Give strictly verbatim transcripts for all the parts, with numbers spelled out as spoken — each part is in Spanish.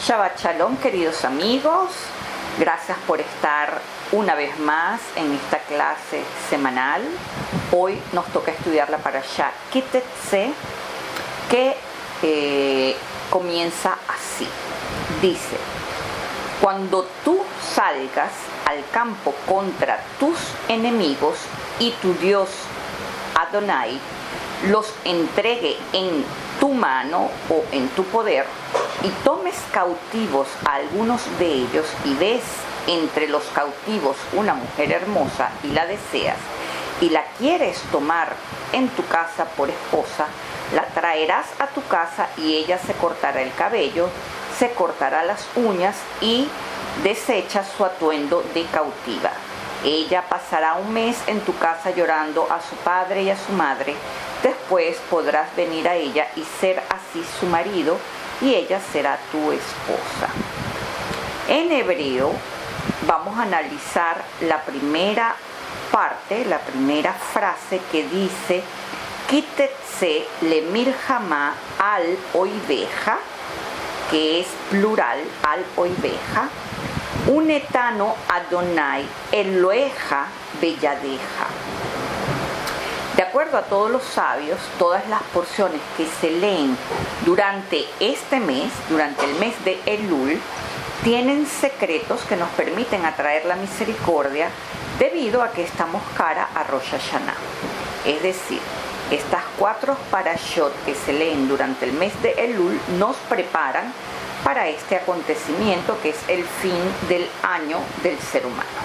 Shabbat Shalom, queridos amigos. Gracias por estar una vez más en esta clase semanal. Hoy nos toca estudiar la parashá Ki-Teitzei, que eh, comienza así. Dice: cuando tú salgas al campo contra tus enemigos y tu Dios Adonai los entregue en tu mano o en tu poder, y tomes cautivos a algunos de ellos, y ves entre los cautivos una mujer hermosa y la deseas, y la quieres tomar en tu casa por esposa, la traerás a tu casa y ella se cortará el cabello, se cortará las uñas y desecha su atuendo de cautiva. Ella pasará un mes en tu casa llorando a su padre y a su madre. Después podrás venir a ella y ser así su marido, y ella será tu esposa. En hebreo vamos a analizar la primera parte, la primera frase que dice Ki-Teitzei lemilchama al oiveja, que es plural, al oiveja, unetano Adonai Eloheja beyadeja. De acuerdo a todos los sabios, todas las porciones que se leen durante este mes, durante el mes de Elul, tienen secretos que nos permiten atraer la misericordia debido a que estamos cara a Rosh Hashanah. Es decir, estas cuatro parashot que se leen durante el mes de Elul nos preparan para este acontecimiento que es el fin del año del ser humano.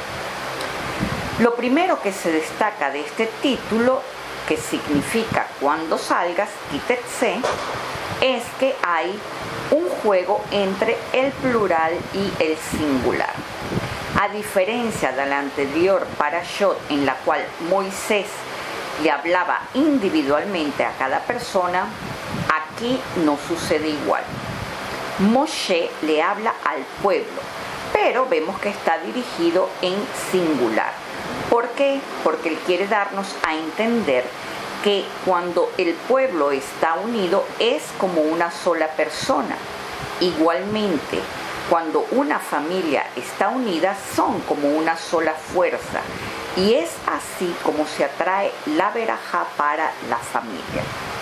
Lo primero que se destaca de este título, que significa cuando salgas, Ki-Teitzei, es que hay un juego entre el plural y el singular. A diferencia de la anterior parashot, en la cual Moisés le hablaba individualmente a cada persona, aquí no sucede igual. Moshe le habla al pueblo, pero vemos que está dirigido en singular. ¿Por qué? Porque él quiere darnos a entender que cuando el pueblo está unido es como una sola persona. Igualmente, cuando una familia está unida son como una sola fuerza. Y es así como se atrae la verajá para la familia.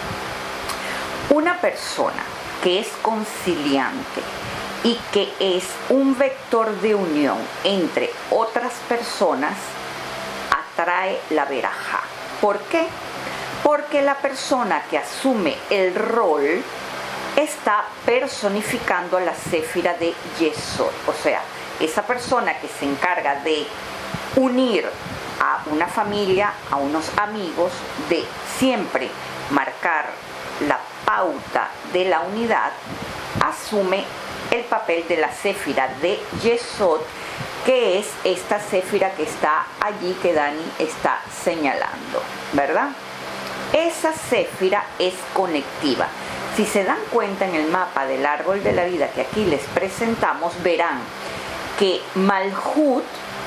Una persona que es conciliante y que es un vector de unión entre otras personas atrae la verajá. ¿Por qué? Porque la persona que asume el rol está personificando a la séfira de Yesod. O sea, esa persona que se encarga de unir a una familia, a unos amigos, de siempre marcar la pauta de la unidad, asume el papel de la séfira de Yesod, que es esta séfira que está allí, que Dani está señalando, ¿verdad? Esa séfira es conectiva. Si se dan cuenta en el mapa del árbol de la vida que aquí les presentamos, verán que Malhut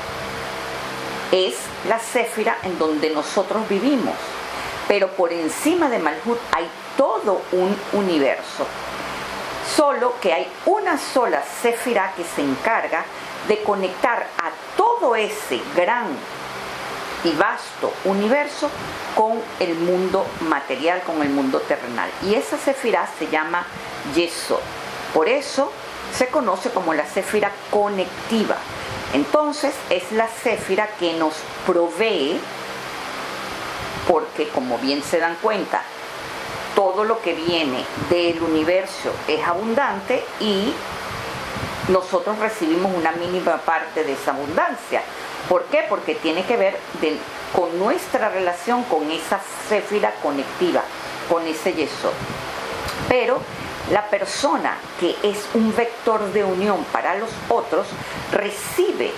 es la séfira en donde nosotros vivimos, pero por encima de Malhut hay todo un universo. Solo que hay una sola séfira que se encarga de conectar a todo ese gran y vasto universo con el mundo material, con el mundo terrenal. Y esa séfira se llama Yesod. Por eso se conoce como la séfira conectiva. Entonces es la séfira que nos provee, porque como bien se dan cuenta, todo lo que viene del universo es abundante y nosotros recibimos una mínima parte de esa abundancia. ¿Por qué? Porque tiene que ver de, con nuestra relación con esa séfira conectiva, con ese Yesod. Pero la persona que es un vector de unión para los otros recibe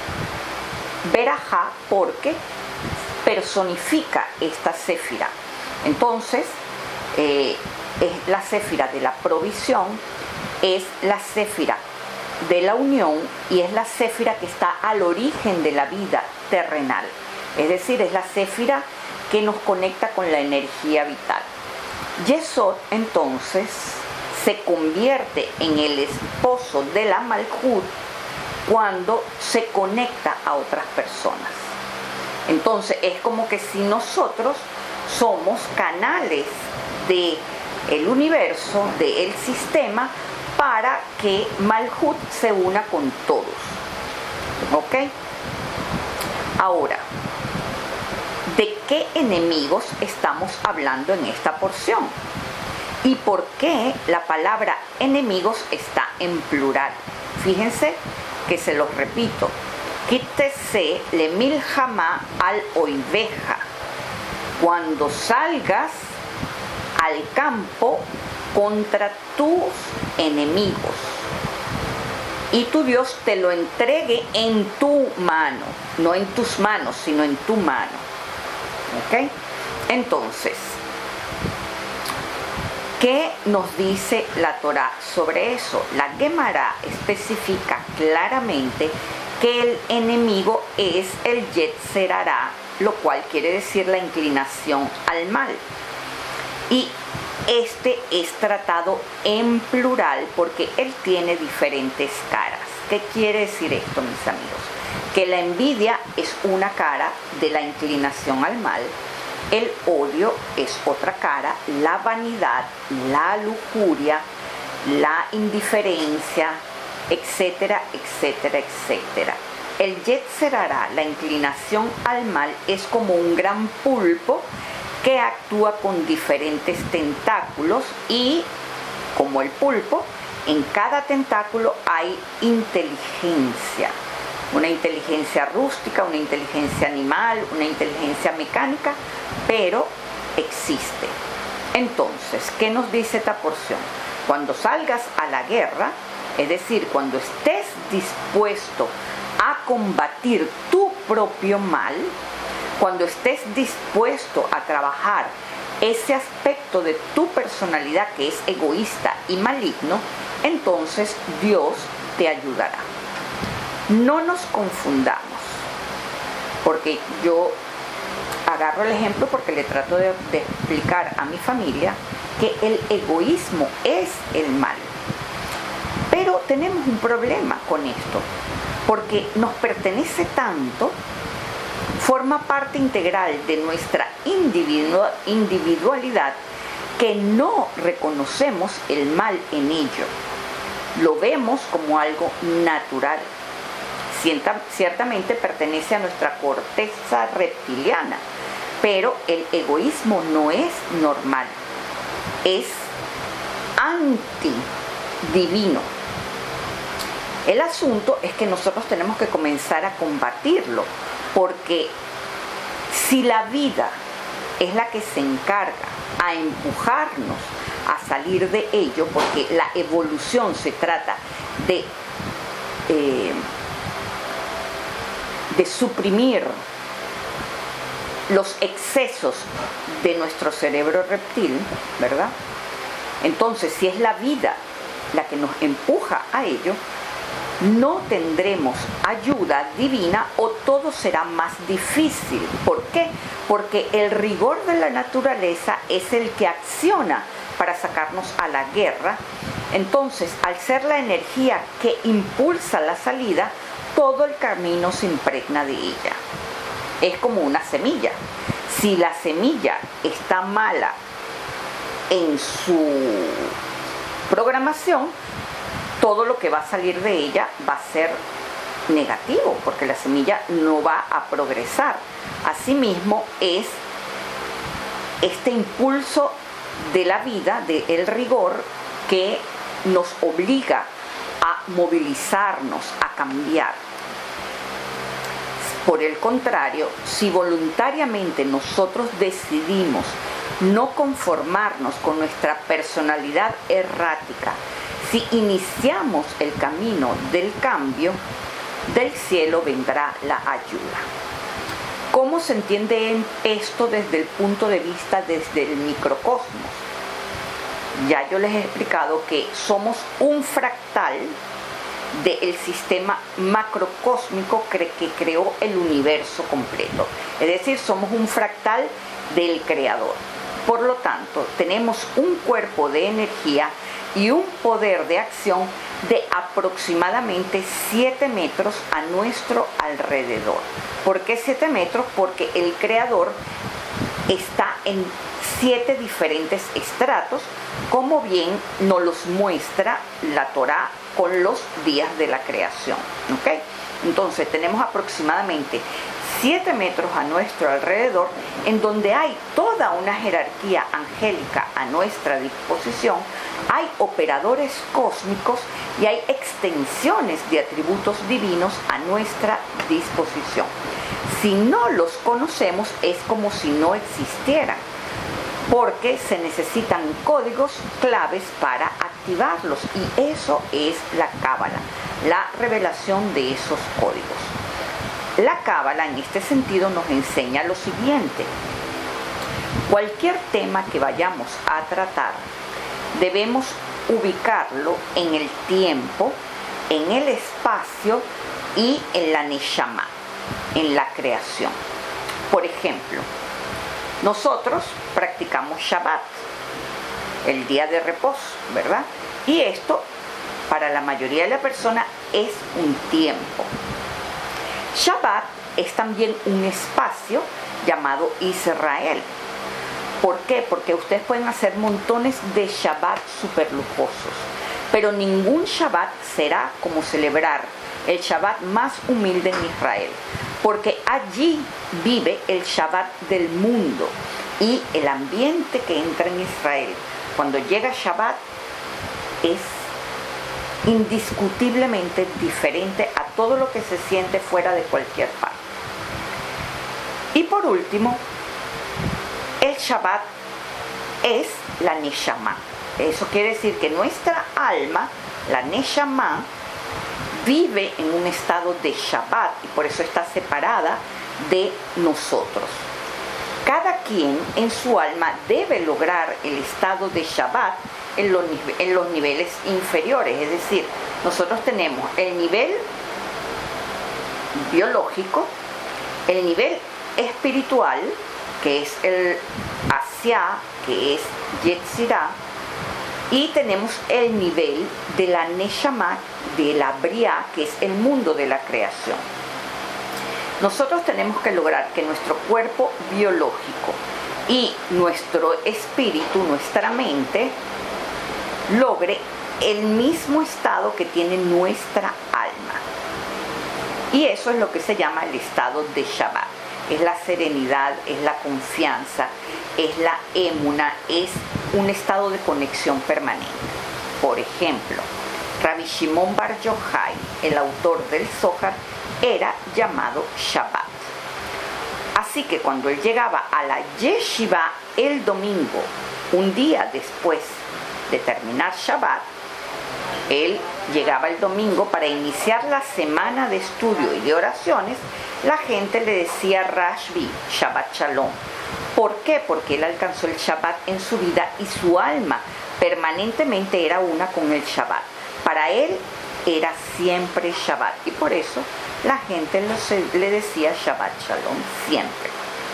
verajá porque personifica esta séfira. Entonces, eh, es la séfira de la provisión, es la séfira de la unión y es la séfira que está al origen de la vida terrenal. Es decir, es la séfira que nos conecta con la energía vital. Yesod, entonces, se convierte en el esposo de la Malhut cuando se conecta a otras personas. Entonces es como que si nosotros somos canales del universo, del sistema, para que Malhut se una con todos. ¿Ok? Ahora, ¿de qué enemigos estamos hablando en esta porción? ¿Y por qué la palabra enemigos está en plural? Fíjense que se los repito. Quítese le milhamá al oiveja. Cuando salgas al campo contra tus enemigos y tu Dios te lo entregue en tu mano, no en tus manos, sino en tu mano. ¿Ok? Entonces, ¿qué nos dice la Torá sobre eso? La Gemara especifica claramente que el enemigo es el Yetzer Hará, lo cual quiere decir la inclinación al mal. Y este es tratado en plural porque él tiene diferentes caras. ¿Qué quiere decir esto, mis amigos? Que la envidia es una cara de la inclinación al mal, el odio es otra cara, la vanidad, la lujuria, la indiferencia, etcétera, etcétera, etcétera. El Yetzer Hará, la inclinación al mal, es como un gran pulpo que actúa con diferentes tentáculos y, como el pulpo, en cada tentáculo hay inteligencia. Una inteligencia rústica, una inteligencia animal, una inteligencia mecánica, pero existe. Entonces, ¿qué nos dice esta porción? Cuando salgas a la guerra, es decir, cuando estés dispuesto a combatir tu propio mal, cuando estés dispuesto a trabajar ese aspecto de tu personalidad que es egoísta y maligno, entonces Dios te ayudará. No nos confundamos, porque yo agarro el ejemplo porque le trato de, de explicar a mi familia que el egoísmo es el mal. Pero tenemos un problema con esto, porque nos pertenece tanto, forma parte integral de nuestra individu- individualidad, que no reconocemos el mal en ello. Lo vemos como algo natural. Cierta, ciertamente pertenece a nuestra corteza reptiliana, pero el egoísmo no es normal, es antidivino. El asunto es que nosotros tenemos que comenzar a combatirlo, porque si la vida es la que se encarga a empujarnos a salir de ello, porque la evolución se trata de, eh, de suprimir los excesos de nuestro cerebro reptil, ¿verdad? Entonces, si es la vida la que nos empuja a ello, no tendremos ayuda divina o todo será más difícil. ¿Por qué? Porque el rigor de la naturaleza es el que acciona para sacarnos a la guerra. Entonces, al ser la energía que impulsa la salida, todo el camino se impregna de ella. Es como una semilla. Si la semilla está mala en su programación, todo lo que va a salir de ella va a ser negativo, porque la semilla no va a progresar. Asimismo, es este impulso de la vida, del rigor, que nos obliga a movilizarnos, a cambiar. Por el contrario, si voluntariamente nosotros decidimos no conformarnos con nuestra personalidad errática, si iniciamos el camino del cambio, del cielo vendrá la ayuda. ¿Cómo se entiende esto desde el punto de vista desde el microcosmos? Ya yo les he explicado que somos un fractal del sistema macrocósmico que creó el universo completo. Es decir, somos un fractal del Creador. Por lo tanto, tenemos un cuerpo de energía y un poder de acción de aproximadamente siete metros a nuestro alrededor. ¿Por qué siete metros? Porque el Creador está en siete diferentes estratos, como bien nos los muestra la Torá con los días de la creación. ¿Okay? Entonces tenemos aproximadamente siete metros a nuestro alrededor, en donde hay toda una jerarquía angélica a nuestra disposición, hay operadores cósmicos y hay extensiones de atributos divinos a nuestra disposición. Si no los conocemos, es como si no existieran, porque se necesitan códigos claves para activarlos, y eso es la Cábala, la revelación de esos códigos. La Cábala en este sentido nos enseña lo siguiente: cualquier tema que vayamos a tratar, debemos ubicarlo en el tiempo, en el espacio y en la Neshama, en la creación. Por ejemplo, nosotros practicamos Shabbat, el día de reposo, ¿verdad? Y esto, para la mayoría de la persona, es un tiempo. Shabbat es también un espacio llamado Israel. ¿Por qué? Porque ustedes pueden hacer montones de Shabbat super lujosos, pero ningún Shabbat será como celebrar el Shabbat más humilde en Israel, porque allí vive el Shabbat del mundo, y el ambiente que entra en Israel cuando llega Shabbat es indiscutiblemente diferente a todo lo que se siente fuera de cualquier parte. Y por último, el Shabbat es la Neshama. Eso quiere decir que nuestra alma, la Neshama, vive en un estado de Shabbat, y por eso está separada de nosotros. Cada quien en su alma debe lograr el estado de Shabbat en los, en los niveles inferiores. Es decir, nosotros tenemos el nivel biológico, el nivel espiritual, que es el Asiá, que es Yetzirah, y tenemos el nivel de la Neshama, de la Briá, que es el mundo de la creación. Nosotros tenemos que lograr que nuestro cuerpo biológico y nuestro espíritu, nuestra mente, logre el mismo estado que tiene nuestra alma. Y eso es lo que se llama el estado de Shabbat. Es la serenidad, es la confianza, es la émuna, es un estado de conexión permanente. Por ejemplo, Rabbi Shimon Bar Yochai, el autor del Zohar, era llamado Shabbat. Así que cuando él llegaba a la yeshiva el domingo, un día después de terminar Shabbat, él llegaba el domingo para iniciar la semana de estudio y de oraciones. La gente le decía Rashbi, Shabbat Shalom. ¿Por qué? Porque él alcanzó el Shabbat en su vida y su alma permanentemente era una con el Shabbat. Para él era siempre Shabbat, y por eso la gente le decía Shabbat Shalom siempre.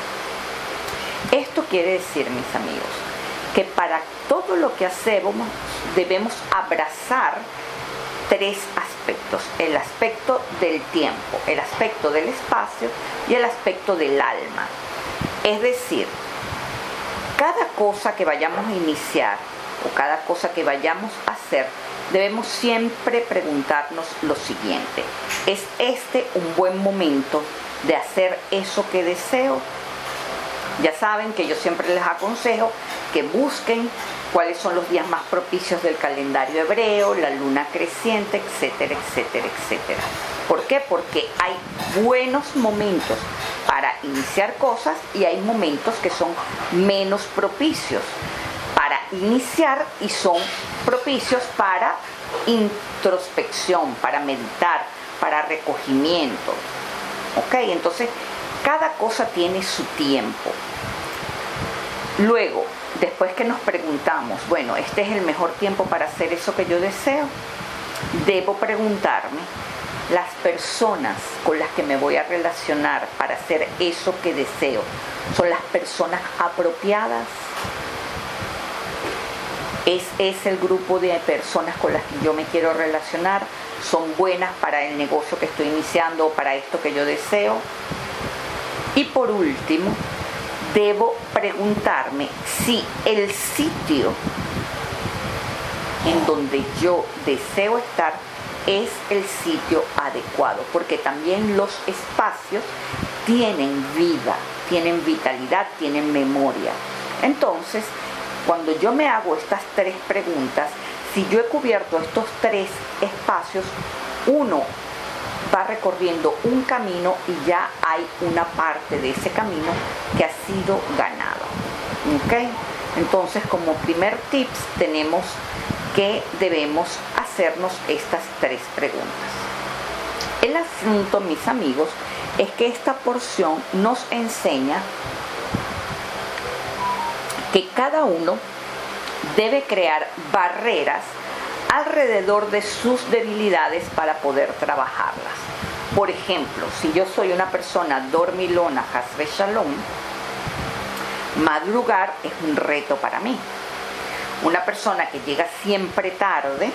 Esto quiere decir, mis amigos, que para todo lo que hacemos debemos abrazar tres aspectos: el aspecto del tiempo, el aspecto del espacio y el aspecto del alma. Es decir, cada cosa que vayamos a iniciar o cada cosa que vayamos a hacer, debemos siempre preguntarnos lo siguiente: ¿es este un buen momento de hacer eso que deseo? Ya saben que yo siempre les aconsejo que busquen cuáles son los días más propicios del calendario hebreo, la luna creciente, etcétera, etcétera, etcétera. ¿Por qué? Porque hay buenos momentos para iniciar cosas y hay momentos que son menos propicios para iniciar y son propicios para introspección, para meditar, para recogimiento. ¿Ok? Entonces, cada cosa tiene su tiempo. Luego, después que nos preguntamos, bueno, este es el mejor tiempo para hacer eso que yo deseo, debo preguntarme, ¿las personas con las que me voy a relacionar para hacer eso que deseo son las personas apropiadas? Es, es el grupo de personas con las que yo me quiero relacionar, son buenas para el negocio que estoy iniciando o para esto que yo deseo. Y por último, debo preguntarme si el sitio en donde yo deseo estar es el sitio adecuado, porque también los espacios tienen vida, tienen vitalidad, tienen memoria. Entonces, cuando yo me hago estas tres preguntas, si yo he cubierto estos tres espacios, uno va recorriendo un camino y ya hay una parte de ese camino que ha sido ganado. ¿Ok? Entonces, como primer tips, tenemos que debemos hacernos estas tres preguntas. El asunto, mis amigos, es que esta porción nos enseña que cada uno debe crear barreras alrededor de sus debilidades para poder trabajarlas. Por ejemplo, si yo soy una persona dormilona, Has Shalom, madrugar es un reto para mí. Una persona que llega siempre tarde,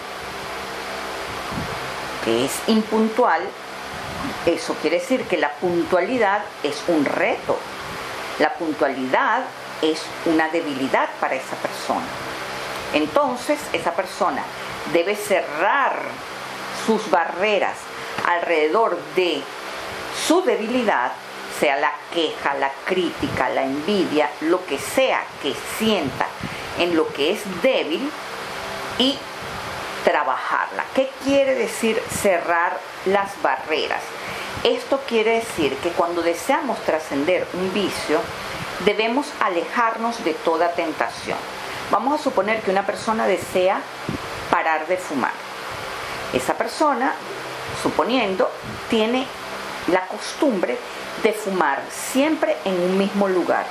que es impuntual, eso quiere decir que la puntualidad es un reto. La puntualidad es una debilidad para esa persona. Entonces, esa persona debe cerrar sus barreras alrededor de su debilidad, sea la queja, la crítica, la envidia, lo que sea que sienta en lo que es débil, y trabajarla. ¿Qué quiere decir cerrar las barreras? Esto quiere decir que cuando deseamos trascender un vicio, debemos alejarnos de toda tentación. Vamos a suponer que una persona desea parar de fumar. Esa persona, suponiendo, tiene la costumbre de fumar siempre en un mismo lugar.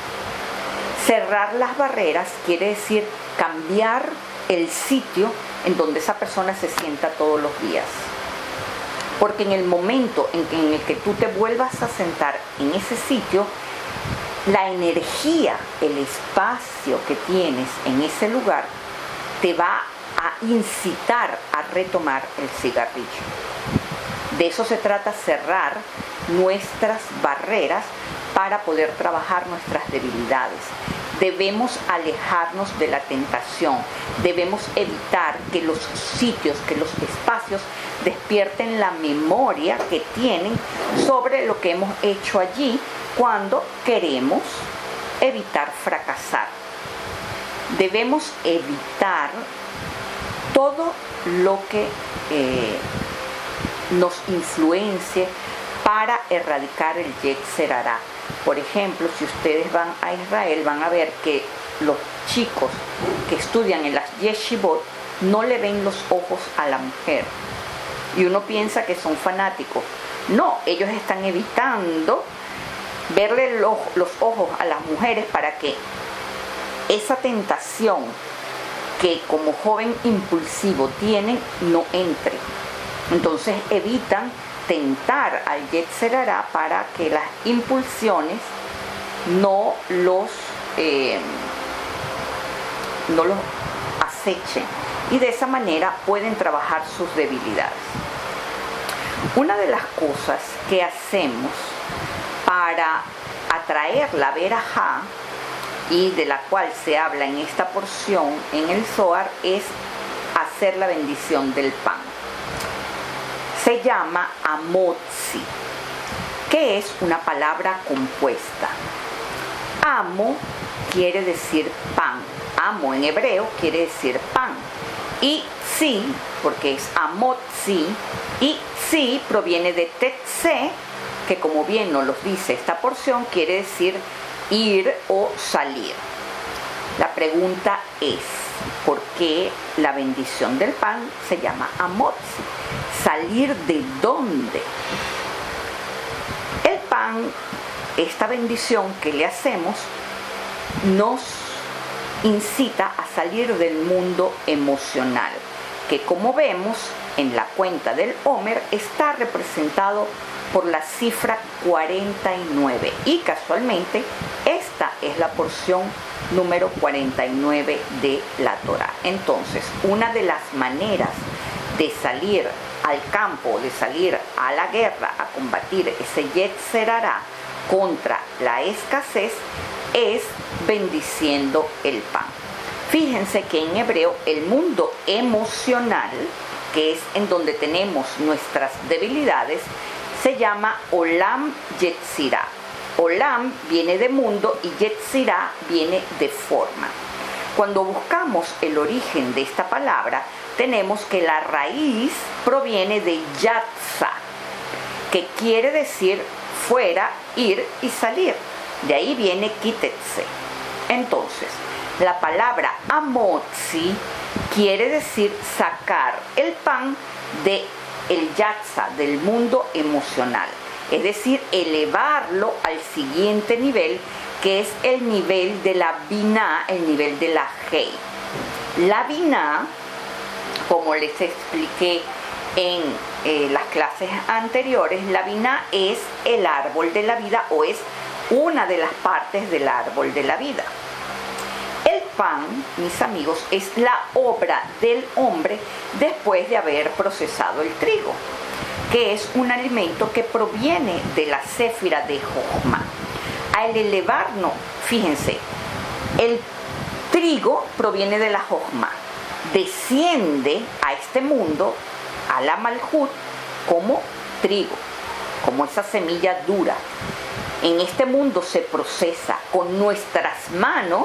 Cerrar las barreras quiere decir cambiar el sitio en donde esa persona se sienta todos los días. Porque en el momento en, que, en el que tú te vuelvas a sentar en ese sitio, la energía, el espacio que tienes en ese lugar te va a incitar a retomar el cigarrillo. De eso se trata, cerrar nuestras barreras para poder trabajar nuestras debilidades. Debemos alejarnos de la tentación, debemos evitar que los sitios, que los espacios despierten la memoria que tienen sobre lo que hemos hecho allí cuando queremos evitar fracasar. Debemos evitar todo lo que eh, nos influencie para erradicar el Yetzer Hará. Por ejemplo, si ustedes van a Israel, van a ver que los chicos que estudian en las yeshivot no le ven los ojos a la mujer. Y uno piensa que son fanáticos. No, ellos están evitando verle los, los ojos a las mujeres para que esa tentación que como joven impulsivo tienen no entre. Entonces evitan tentar al Yetzer Hará para que las impulsiones no los, eh, no los acechen, y de esa manera pueden trabajar sus debilidades. Una de las cosas que hacemos para atraer la verajá, y de la cual se habla en esta porción en el Zohar, es hacer la bendición del pan. Se llama amotzi, que es una palabra compuesta. Amo quiere decir pan. Amo en hebreo quiere decir pan. Y tzi, porque es amotzi, y tzi proviene de tetse, que como bien nos lo dice esta porción, quiere decir ir o salir. La pregunta es, ¿por qué la bendición del pan se llama amotzi? ¿Salir de dónde? El pan, esta bendición que le hacemos, nos incita a salir del mundo emocional, que como vemos en la cuenta del Homer está representado por la cifra cuarenta y nueve. Y casualmente, esta es la porción número cuarenta y nueve de la Torá. Entonces, una de las maneras de salir al campo, de salir a la guerra, a combatir ese Yetzer Hará contra la escasez, es bendiciendo el pan. Fíjense que en hebreo el mundo emocional, que es en donde tenemos nuestras debilidades, se llama Olam Yetzirah. Olam viene de mundo y Yetzirah viene de forma. Cuando buscamos el origen de esta palabra, tenemos que la raíz proviene de Yatza, que quiere decir fuera, ir y salir. De ahí viene Kitetse. Entonces, la palabra amotzi quiere decir sacar el pan de el yatza, del mundo emocional. Es decir, elevarlo al siguiente nivel, que es el nivel de la biná, el nivel de la hei. La biná, como les expliqué en eh, las clases anteriores, la biná es el árbol de la vida o es una de las partes del árbol de la vida. El pan, mis amigos, es la obra del hombre después de haber procesado el trigo, que es un alimento que proviene de la céfira de Jochma. Al elevarnos, fíjense, el trigo proviene de la Jochma, desciende a este mundo, a la Malhut, como trigo, como esa semilla dura. En este mundo se procesa con nuestras manos,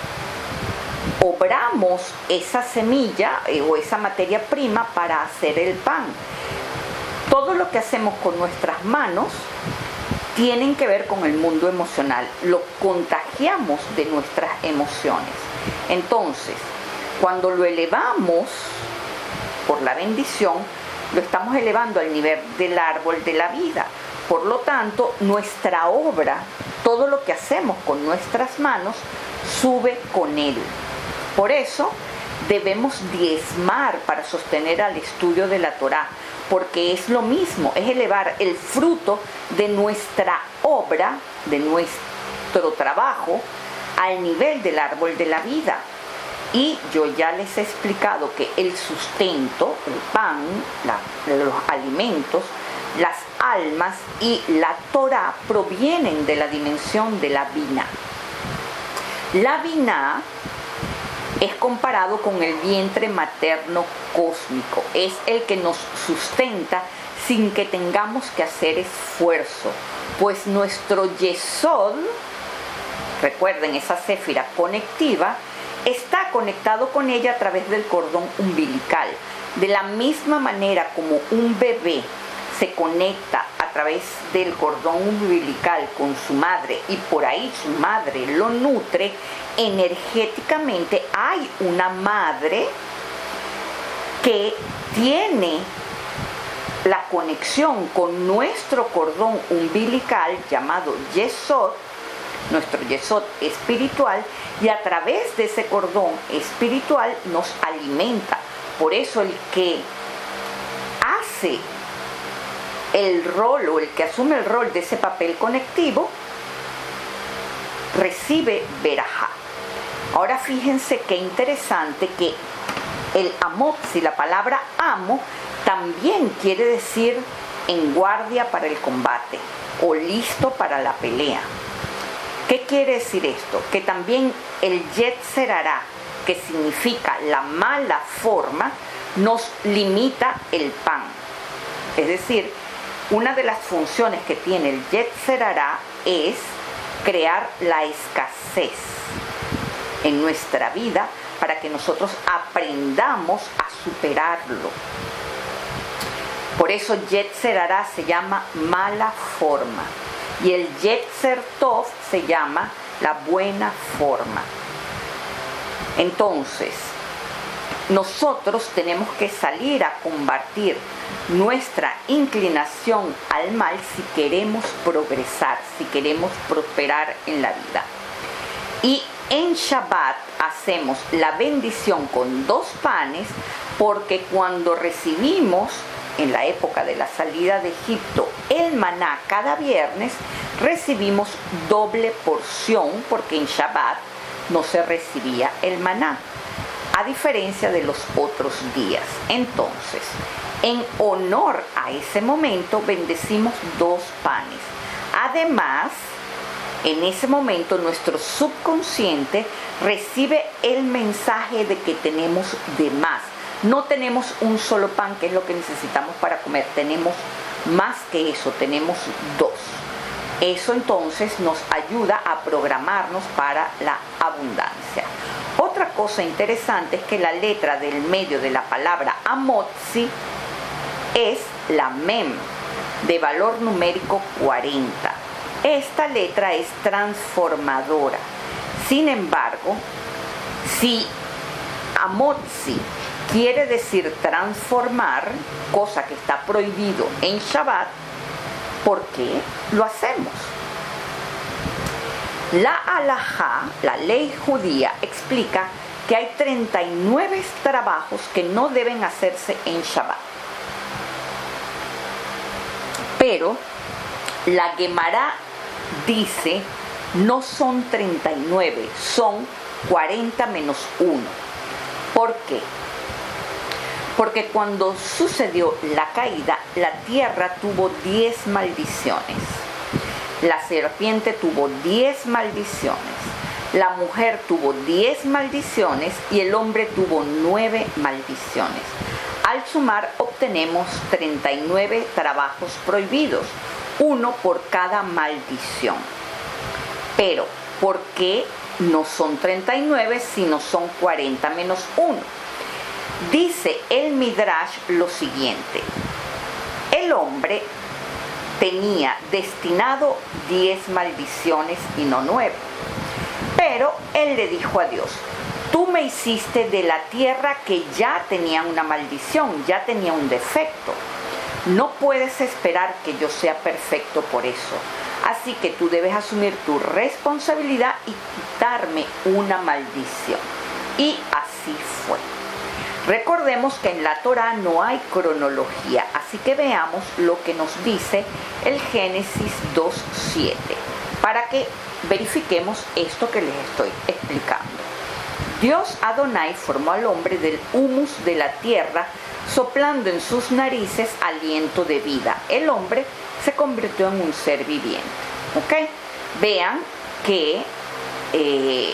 obramos esa semilla eh, o esa materia prima para hacer el pan. Todo lo que hacemos con nuestras manos tienen que ver con el mundo emocional. Lo contagiamos de nuestras emociones. Entonces, cuando lo elevamos por la bendición, lo estamos elevando al nivel del árbol de la vida. Por lo tanto, nuestra obra, todo lo que hacemos con nuestras manos, sube con él. Por eso, debemos diezmar para sostener al estudio de la Torá, porque es lo mismo, es elevar el fruto de nuestra obra, de nuestro trabajo, al nivel del árbol de la vida. Y yo ya les he explicado que el sustento, el pan, la, los alimentos, las almas y la Torá provienen de la dimensión de la biná. La biná es comparado con el vientre materno cósmico. Es el que nos sustenta sin que tengamos que hacer esfuerzo. Pues nuestro yesod, recuerden esa céfira conectiva, está conectado con ella a través del cordón umbilical. De la misma manera como un bebé se conecta a través del cordón umbilical con su madre y por ahí su madre lo nutre, energéticamente hay una madre que tiene la conexión con nuestro cordón umbilical llamado Yesod, nuestro Yesod espiritual, y a través de ese cordón espiritual nos alimenta. Por eso el que hace el rol o el que asume el rol de ese papel conectivo recibe verajá. Ahora fíjense qué interesante que el amotzi, la palabra amo, también quiere decir en guardia para el combate o listo para la pelea. ¿Qué quiere decir esto? Que también el Yetzer Hará, que significa la mala forma, nos limita el pan. Es decir, una de las funciones que tiene el Yetzer Hará es crear la escasez en nuestra vida para que nosotros aprendamos a superarlo. Por eso Yetzer Hará se llama mala forma y el Yetzer Tov se llama la buena forma. Entonces, nosotros tenemos que salir a combatir nuestra inclinación al mal si queremos progresar, si queremos prosperar en la vida. Y en Shabbat hacemos la bendición con dos panes porque cuando recibimos en la época de la salida de Egipto el maná cada viernes, recibimos doble porción porque en Shabbat no se recibía el maná, a diferencia de los otros días. Entonces, en honor a ese momento, bendecimos dos panes. Además, en ese momento nuestro subconsciente recibe el mensaje de que tenemos de más. No tenemos un solo pan, que es lo que necesitamos para comer. Tenemos más que eso, tenemos dos. Eso entonces nos ayuda a programarnos para la abundancia. Otra cosa interesante es que la letra del medio de la palabra Amotzi es la Mem, de valor numérico cuarenta. Esta letra es transformadora. Sin embargo, si Amotzi quiere decir transformar, cosa que está prohibido en Shabbat, ¿por qué lo hacemos? La halajá, la ley judía, explica que hay treinta y nueve trabajos que no deben hacerse en Shabbat. Pero la Gemara dice, no son treinta y nueve, son cuarenta menos uno. ¿Por qué? Porque cuando sucedió la caída, la tierra tuvo diez maldiciones. La serpiente tuvo diez maldiciones. La mujer tuvo diez maldiciones y el hombre tuvo nueve maldiciones. Al sumar obtenemos treinta y nueve trabajos prohibidos, uno por cada maldición. Pero, ¿por qué no son treinta y nueve sino son cuarenta menos uno? Dice el Midrash lo siguiente: el hombre tenía destinado diez maldiciones y no nueve. Pero él le dijo a Dios, tú me hiciste de la tierra que ya tenía una maldición, ya tenía un defecto. No puedes esperar que yo sea perfecto por eso. Así que tú debes asumir tu responsabilidad y quitarme una maldición. Y así fue. Recordemos que en la Torá no hay cronología, así que veamos lo que nos dice el Génesis dos siete, para que verifiquemos esto que les estoy explicando. Dios Adonai formó al hombre del humus de la tierra, soplando en sus narices aliento de vida. El hombre se convirtió en un ser viviente. ¿Ok? Vean que eh,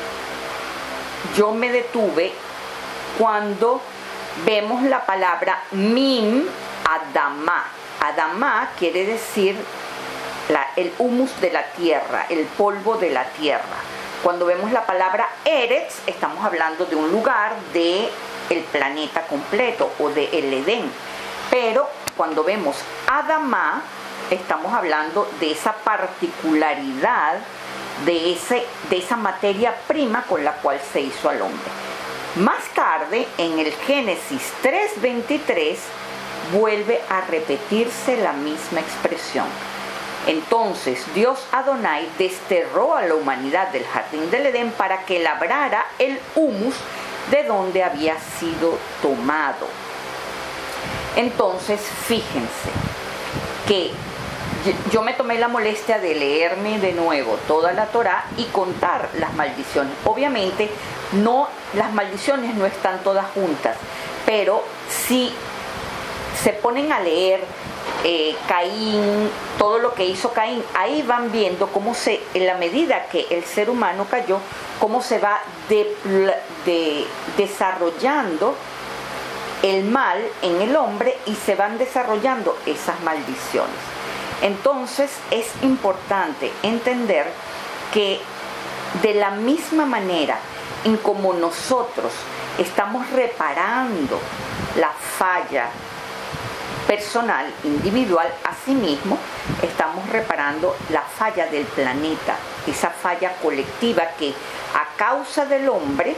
yo me detuve cuando vemos la palabra Mim Adamá. Adamá quiere decir la, el humus de la tierra, el polvo de la tierra. Cuando vemos la palabra Eretz, estamos hablando de un lugar del planeta completo o de el Edén. Pero cuando vemos Adamá, estamos hablando de esa particularidad, de, ese, de esa materia prima con la cual se hizo al hombre. Más tarde, en el Génesis tres veintitrés, vuelve a repetirse la misma expresión. Entonces, Dios Adonai desterró a la humanidad del jardín del Edén para que labrara el humus de donde había sido tomado. Entonces, fíjense que yo me tomé la molestia de leerme de nuevo toda la Torá y contar las maldiciones. Obviamente, no, las maldiciones no están todas juntas, pero si se ponen a leer eh, Caín, todo lo que hizo Caín, ahí van viendo cómo se, en la medida que el ser humano cayó, cómo se va de, de, desarrollando el mal en el hombre y se van desarrollando esas maldiciones. Entonces es importante entender que de la misma manera en como nosotros estamos reparando la falla personal, individual, asimismo estamos reparando la falla del planeta, esa falla colectiva que a causa del hombre,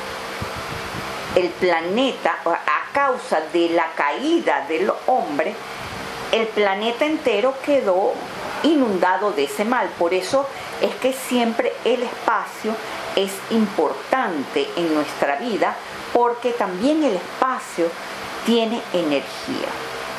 el planeta, a causa de la caída del hombre, el planeta entero quedó inundado de ese mal. Por eso es que siempre el espacio es importante en nuestra vida, porque también el espacio tiene energía.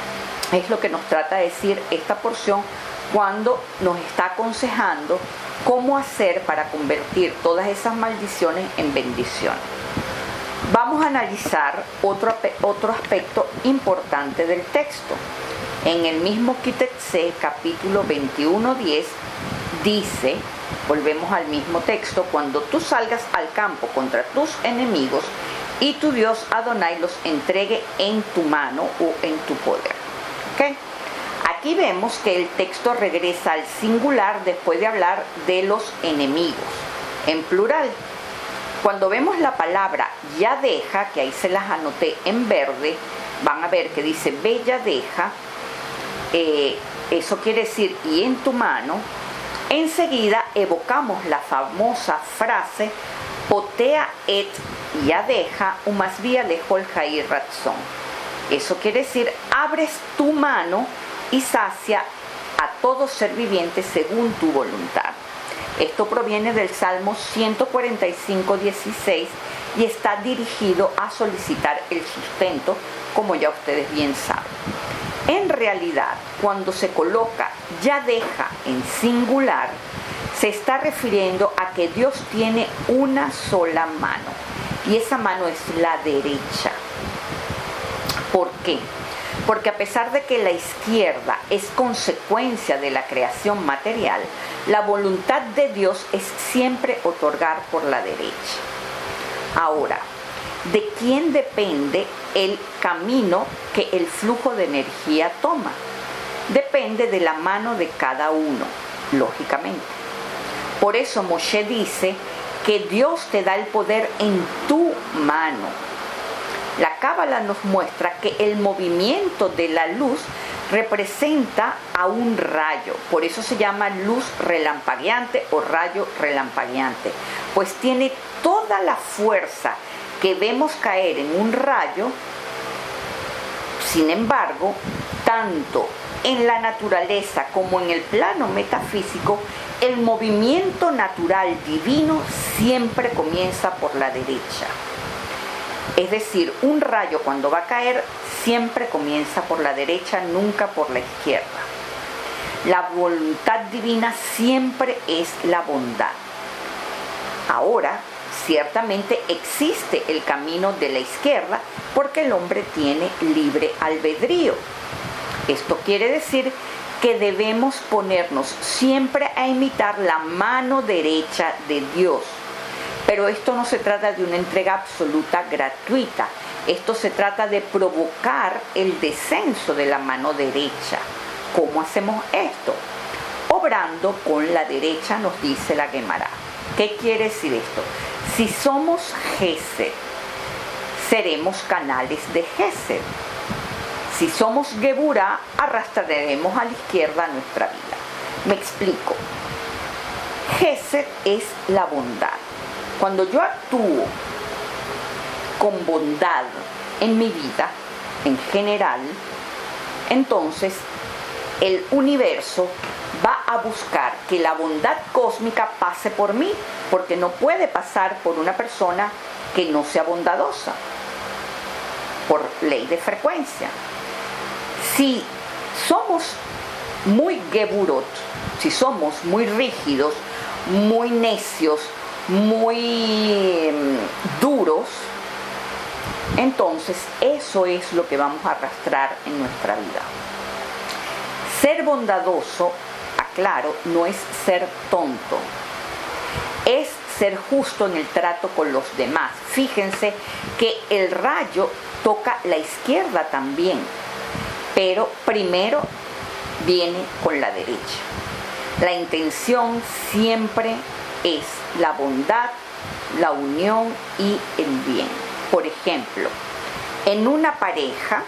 Es lo que nos trata de decir esta porción cuando nos está aconsejando cómo hacer para convertir todas esas maldiciones en bendiciones. Vamos a analizar otro, otro aspecto importante del texto. En el mismo Kitetse, capítulo veintiuno, diez, dice, volvemos al mismo texto, cuando tú salgas al campo contra tus enemigos y tu Dios Adonai los entregue en tu mano o en tu poder. ¿Okay? Aquí vemos que el texto regresa al singular después de hablar de los enemigos, en plural. Cuando vemos la palabra yadeja, que ahí se las anoté en verde, van a ver que dice ve yadeja, eh, eso quiere decir y en tu mano. Enseguida evocamos la famosa frase potea et yadeja umasvia lejol jair ratzon. Eso quiere decir abres tu mano y sacia a todo ser viviente según tu voluntad. Esto proviene del Salmo ciento cuarenta y cinco, dieciséis y está dirigido a solicitar el sustento, como ya ustedes bien saben. En realidad, cuando se coloca yadeja en singular, se está refiriendo a que Dios tiene una sola mano y esa mano es la derecha. ¿Por qué? Porque a pesar de que la izquierda es consecuencia de la creación material, la voluntad de Dios es siempre otorgar por la derecha. Ahora, ¿de quién depende el camino que el flujo de energía toma? Depende de la mano de cada uno, lógicamente. Por eso Moshe dice que Dios te da el poder en tu mano. La Cábala nos muestra que el movimiento de la luz representa a un rayo, por eso se llama luz relampagueante o rayo relampagueante, pues tiene toda la fuerza que vemos caer en un rayo. Sin embargo, tanto en la naturaleza como en el plano metafísico, el movimiento natural divino siempre comienza por la derecha. Es decir, un rayo cuando va a caer siempre comienza por la derecha, nunca por la izquierda. La voluntad divina siempre es la bondad. Ahora, ciertamente existe el camino de la izquierda porque el hombre tiene libre albedrío. Esto quiere decir que debemos ponernos siempre a imitar la mano derecha de Dios. Pero esto no se trata de una entrega absoluta gratuita. Esto se trata de provocar el descenso de la mano derecha. ¿Cómo hacemos esto? Obrando con la derecha, nos dice la Gemara. ¿Qué quiere decir esto? Si somos Gesed, seremos canales de Gesed. Si somos Geburah, arrastraremos a la izquierda nuestra vida. Me explico. Gesed es la bondad. Cuando yo actúo con bondad en mi vida, en general, entonces el universo va a buscar que la bondad cósmica pase por mí, porque no puede pasar por una persona que no sea bondadosa, por ley de frecuencia. Si somos muy geburot, si somos muy rígidos, muy necios, muy duros, entonces eso es lo que vamos a arrastrar en nuestra vida. Ser bondadoso, aclaro, no es ser tonto, es ser justo en el trato con los demás. Fíjense que el rayo toca la izquierda también, pero primero viene con la derecha. La intención siempre es la bondad, la unión y el bien. Por ejemplo, en una pareja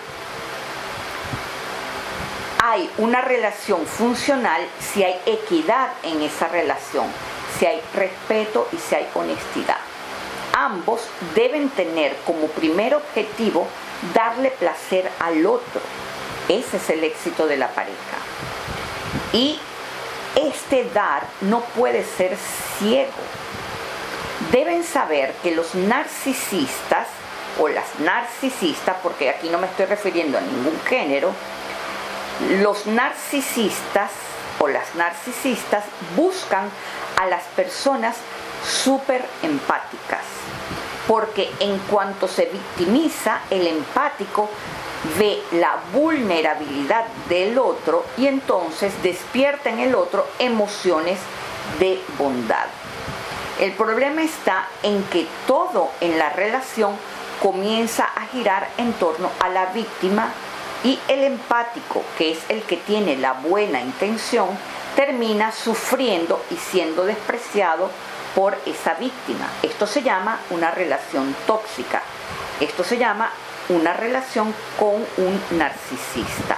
hay una relación funcional si hay equidad en esa relación, si hay respeto y si hay honestidad. Ambos deben tener como primer objetivo darle placer al otro. Ese es el éxito de la pareja. Y este dar no puede ser ciego. Deben saber que los narcisistas o las narcisistas, porque aquí no me estoy refiriendo a ningún género, Los narcisistas o las narcisistas buscan a las personas súper empáticas, porque en cuanto se victimiza, el empático ve la vulnerabilidad del otro y entonces despierta en el otro emociones de bondad. El problema está en que todo en la relación comienza a girar en torno a la víctima y el empático, que es el que tiene la buena intención, termina sufriendo y siendo despreciado por esa víctima. Esto se llama una relación tóxica. Esto se llama una relación con un narcisista.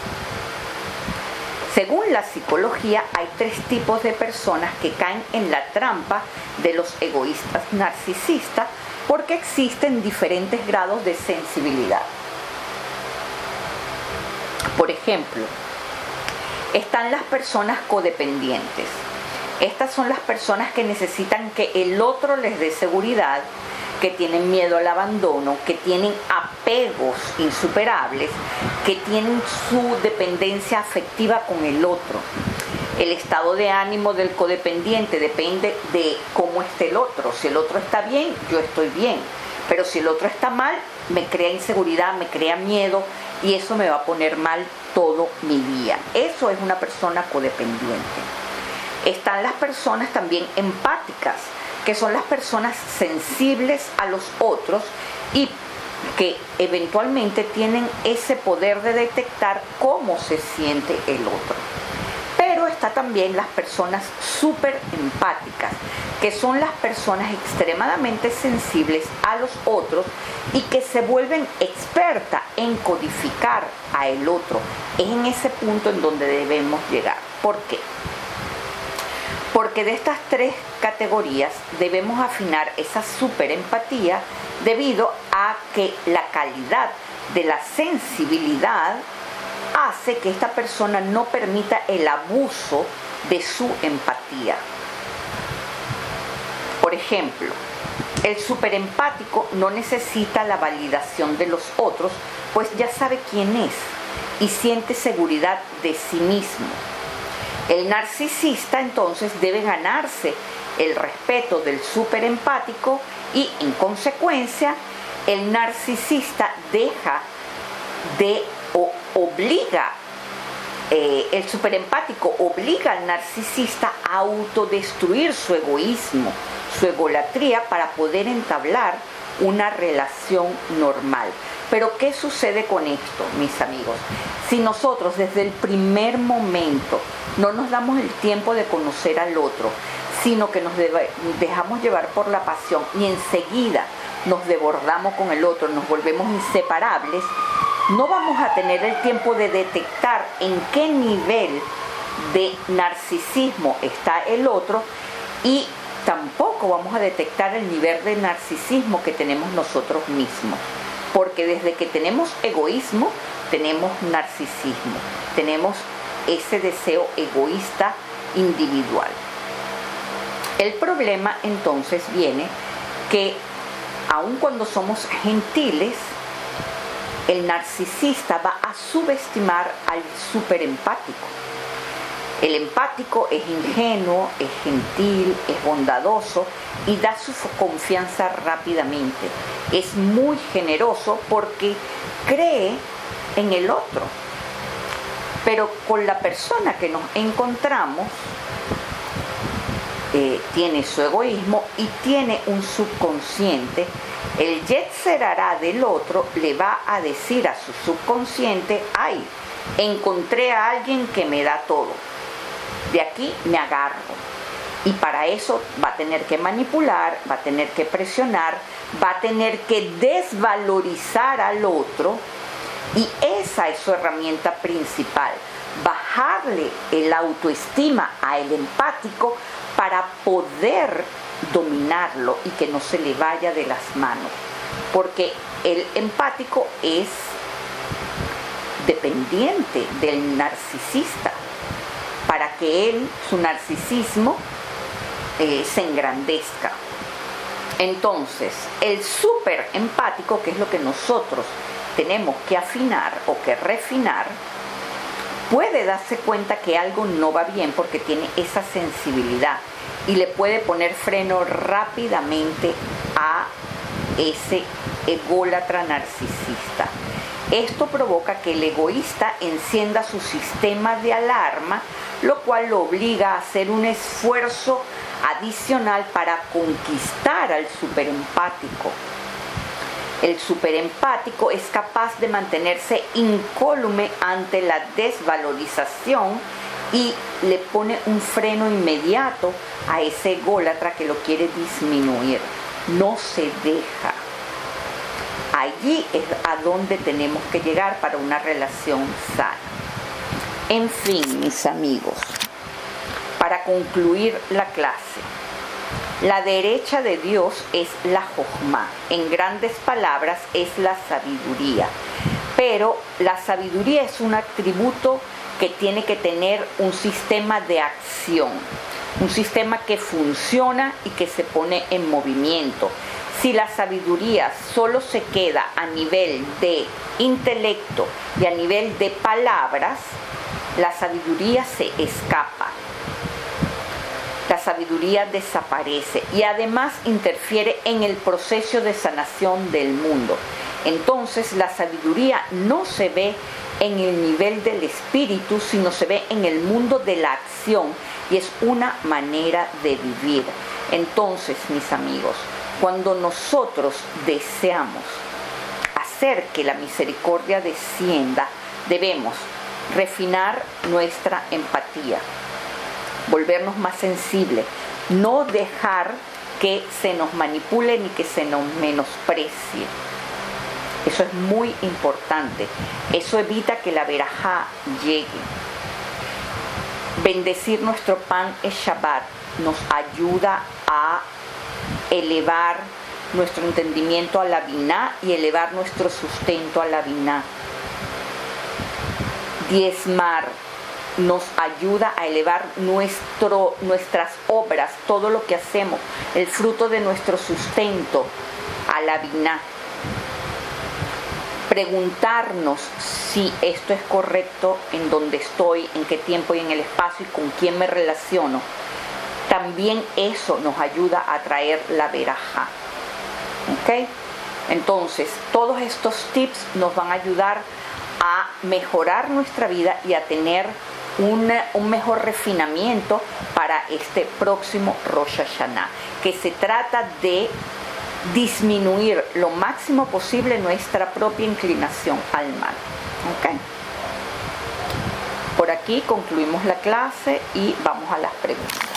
Según la psicología, hay tres tipos de personas que caen en la trampa de los egoístas narcisistas porque existen diferentes grados de sensibilidad. Por ejemplo, están las personas codependientes. Estas son las personas que necesitan que el otro les dé seguridad, que tienen miedo al abandono, que tienen apegos insuperables, que tienen su dependencia afectiva con el otro. El estado de ánimo del codependiente depende de cómo esté el otro. Si el otro está bien, yo estoy bien. Pero si el otro está mal, me crea inseguridad, me crea miedo y eso me va a poner mal todo mi día. Eso es una persona codependiente. Están las personas también empáticas, que son las personas sensibles a los otros y que eventualmente tienen ese poder de detectar cómo se siente el otro. Pero está también las personas súper empáticas, que son las personas extremadamente sensibles a los otros y que se vuelven expertas en codificar a el otro. Es en ese punto en donde debemos llegar. ¿Por qué? Porque de estas tres categorías debemos afinar esa superempatía debido a que la calidad de la sensibilidad hace que esta persona no permita el abuso de su empatía. Por ejemplo, el superempático no necesita la validación de los otros, pues ya sabe quién es y siente seguridad de sí mismo. El narcisista entonces debe ganarse el respeto del superempático y en consecuencia el narcisista deja de o obliga, eh, el superempático obliga al narcisista a autodestruir su egoísmo, su egolatría para poder entablar una relación normal. Pero ¿qué sucede con esto, mis amigos? Si nosotros desde el primer momento no nos damos el tiempo de conocer al otro, sino que nos debe, dejamos llevar por la pasión y enseguida nos desbordamos con el otro, nos volvemos inseparables, no vamos a tener el tiempo de detectar en qué nivel de narcisismo está el otro y tampoco vamos a detectar el nivel de narcisismo que tenemos nosotros mismos. Porque desde que tenemos egoísmo, tenemos narcisismo, tenemos ese deseo egoísta individual. El problema entonces viene que aun cuando somos gentiles, el narcisista va a subestimar al superempático. El empático es ingenuo, es gentil, es bondadoso y da su confianza rápidamente. Es muy generoso porque cree en el otro. Pero con la persona que nos encontramos, eh, tiene su egoísmo y tiene un subconsciente. El Yetzer Hará del otro le va a decir a su subconsciente: ay, encontré a alguien que me da todo. De aquí me agarro. Y para eso va a tener que manipular, va a tener que presionar, va a tener que desvalorizar al otro. Y esa es su herramienta principal, bajarle el autoestima a el empático para poder dominarlo y que no se le vaya de las manos. Porque el empático es dependiente del narcisista para que él, su narcisismo, eh, se engrandezca. Entonces, el súper empático, que es lo que nosotros tenemos que afinar o que refinar, puede darse cuenta que algo no va bien porque tiene esa sensibilidad y le puede poner freno rápidamente a ese ególatra narcisista. Esto provoca que el egoísta encienda su sistema de alarma, lo cual lo obliga a hacer un esfuerzo adicional para conquistar al superempático. El superempático es capaz de mantenerse incólume ante la desvalorización y le pone un freno inmediato a ese ególatra que lo quiere disminuir. No se deja. Allí es a donde tenemos que llegar para una relación sana. En fin, mis amigos, para concluir la clase, la derecha de Dios es la Jochma. En grandes palabras, es la sabiduría. Pero la sabiduría es un atributo que tiene que tener un sistema de acción, un sistema que funciona y que se pone en movimiento. Si la sabiduría solo se queda a nivel de intelecto y a nivel de palabras, la sabiduría se escapa. La sabiduría desaparece y además interfiere en el proceso de sanación del mundo. Entonces la sabiduría no se ve en el nivel del espíritu, sino se ve en el mundo de la acción y es una manera de vivir. Entonces, mis amigos, cuando nosotros deseamos hacer que la misericordia descienda, debemos refinar nuestra empatía, volvernos más sensibles, no dejar que se nos manipule ni que se nos menosprecie. Eso es muy importante. Eso evita que la verajá llegue. Bendecir nuestro pan es Shabbat. Nos ayuda a elevar nuestro entendimiento a la Biná y elevar nuestro sustento a la Biná. Diezmar nos ayuda a elevar nuestro, nuestras obras, todo lo que hacemos, el fruto de nuestro sustento a la Biná. Preguntarnos si esto es correcto, en dónde estoy, en qué tiempo y en el espacio y con quién me relaciono. También eso nos ayuda a traer la verajá. ¿Ok? Entonces, todos estos tips nos van a ayudar a mejorar nuestra vida y a tener una, un mejor refinamiento para este próximo Rosh Hashanah, que se trata de disminuir lo máximo posible nuestra propia inclinación al mal. ¿Okay? Por aquí concluimos la clase y vamos a las preguntas.